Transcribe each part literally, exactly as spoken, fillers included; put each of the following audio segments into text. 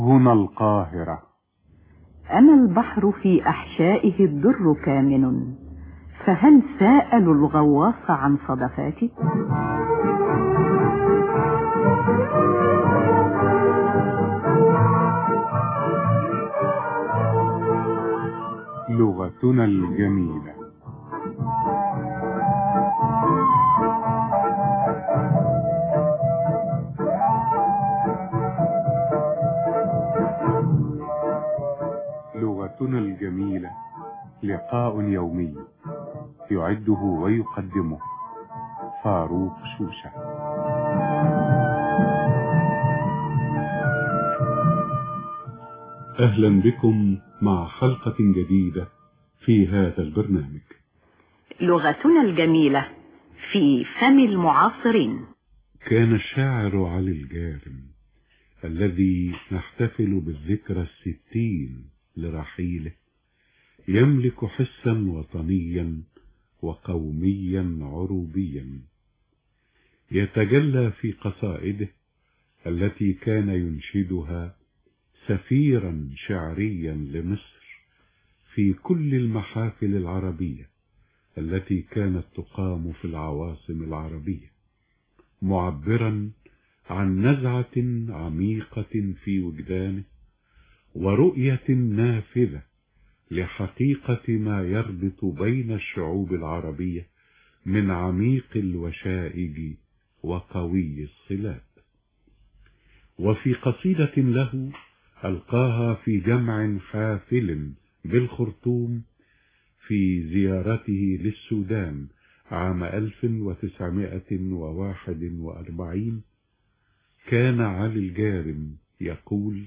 هنا القاهرة. أنا البحر في أحشائه الدر كامن، فهل سألوا الغواص عن صدفاتي؟ لغتنا الجميلة. لغتنا الجميلة لقاء يومي يعده ويقدمه فاروق شوشة. أهلا بكم مع حلقة جديدة في هذا البرنامج. لغتنا الجميلة في فم المعاصرين. كان الشاعر علي الجارم الذي نحتفل بالذكرى الستين لرحيله يملك حسا وطنيا وقوميا عروبيا يتجلى في قصائده التي كان ينشدها سفيرا شعريا لمصر في كل المحافل العربية التي كانت تقام في العواصم العربية، معبرا عن نزعة عميقة في وجدانه ورؤية نافذة لحقيقة ما يربط بين الشعوب العربية من عميق الوشائج وقوي الصلات. وفي قصيدة له ألقاها في جمع حافل بالخرطوم في زيارته للسودان عام ألف وتسعمائة وواحد وأربعين، كان علي الجارم يقول: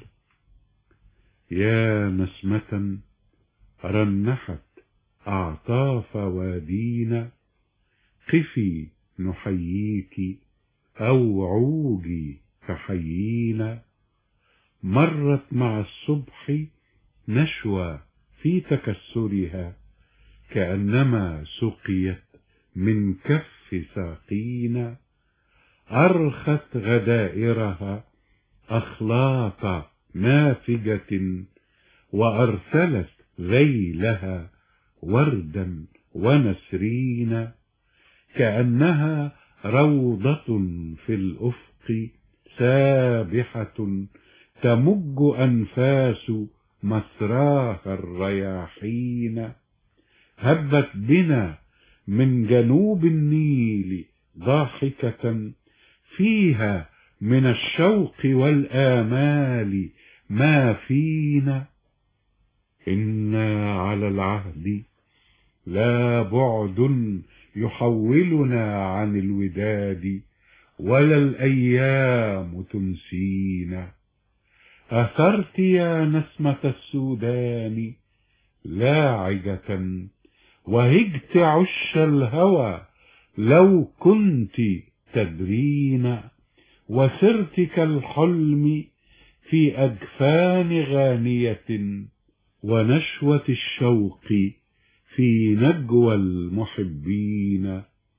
يا نسمة رنحت أعطاف وادينا، قفي نحييك أو عوجي فحيينا، مرت مع الصبح نشوى في تكسرها، كأنما سقيت من كف ساقينا، أرخت غدائرها أخلاط نافجة، وأرسلت ذيلها وردا ونسرينا، كأنها روضة في الأفق سابحة، تمج أنفاس مسراها الرياحين، هبت بنا من جنوب النيل ضاحكة، فيها من الشوق والآمال ما فينا، إنا على العهد لا بعد يحولنا عن الوداد، ولا الأيام تنسينا، أثرت يا نسمة السودان لاعجة، وهجت عش الهوى لو كنت تدرين، وسرت كالحلم في أجفان غانية، ونشوة الشوق في نجوى المحبين،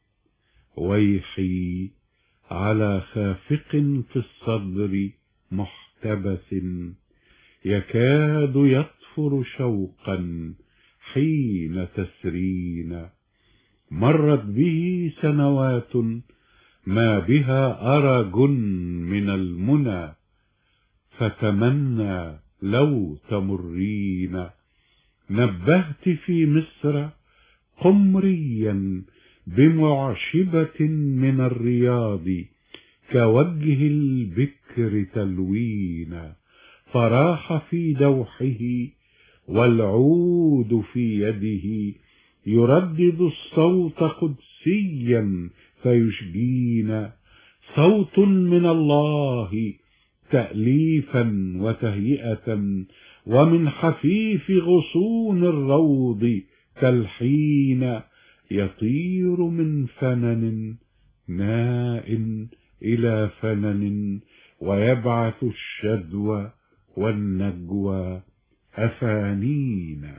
ويحي على خافق في الصدر محتبس، يكاد يطفر شوقا حين تسرين، مرت به سنوات ما بها أرج من المنى، فتمنى لو تمرين، نبهت في مصر قمريا بمعشبة من الرياض، كوجه البكر تلوين، فراح في دوحه والعود في يده، يردد الصوت قدسيا فيشجينا، صوت من الله تأليفا وتهيئة، ومن حفيف غصون الروض تلحين، يطير من فنن ناء إلى فنن، ويبعث الشدوى والنجوى أفانينا.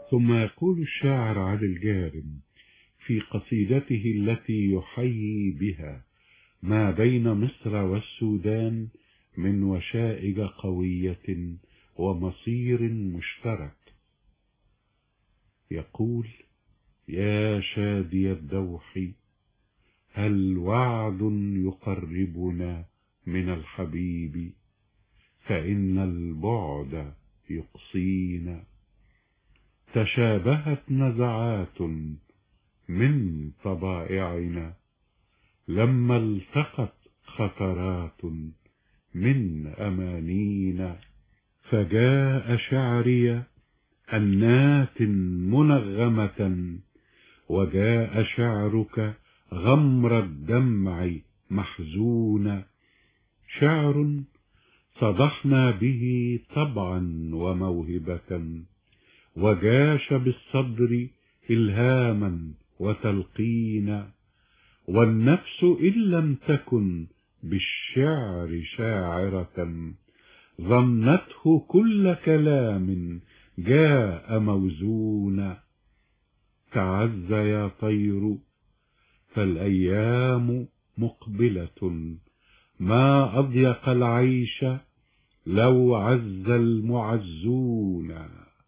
ثم يقول الشاعر علي الجارم في قصيدته التي يحيي بها ما بين مصر والسودان من وشائج قوية ومصير مشترك، يقول: يا شادي الدوح، هل وعد يقربنا من الحبيب؟ فإن البعد يقصينا. تشابهت نزعات من طبائعنا لما التقت خطرات من أمانينا. فجاء شعري أنات منغمة، وجاء شعرك غمر الدمع محزونا. شعر صدحنا به طبعا وموهبة، وجاش بالصدر إلهاما وتلقينا. والنفس إن لم تكن بالشعر شاعرة ظنته كل كلام جاء موزونا. تعز يا طير فالأيام مقبلة، ما أضيق العيش لو عز المعزون.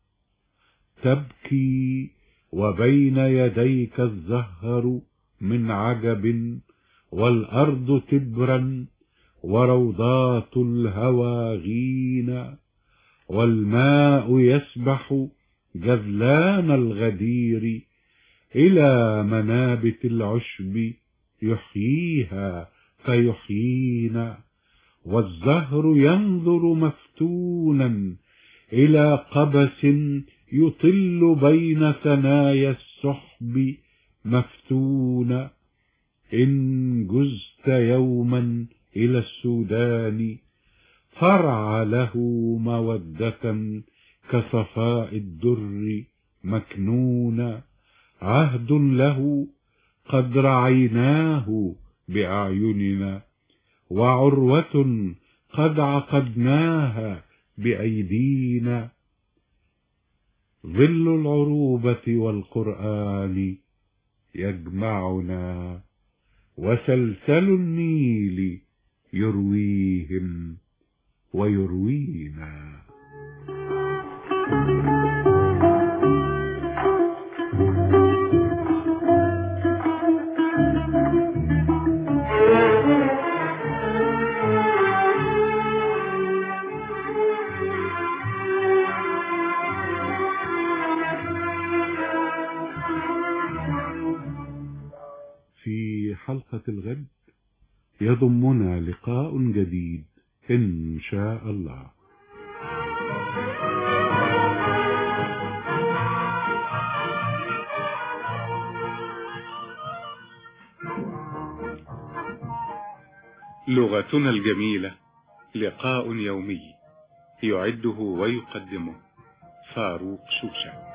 تبكي وبين يديك الزهر من عجب، والأرض تبرا وروضات الهوى غينا. والماء يسبح جذلان الغدير إلى منابت العشب يحييها فيحيينا. والزهر ينظر مفتونا إلى قبس يطل بين ثنايا السحب مفتونا. إن جزت يوما إلى السودان فرع له مودة كصفاء الدر مكنونا. عهد له قد رعيناه بأعيننا، وعروة قد عقدناها بأيدينا. ظل العروبة والقرآن يجمعنا، وسلسل النيل يرويهم ويروينا. في حلقة الغد يضمنا لقاء جديد إن شاء الله. لغتنا الجميلة، لقاء يومي يعده ويقدمه فاروق شوشة.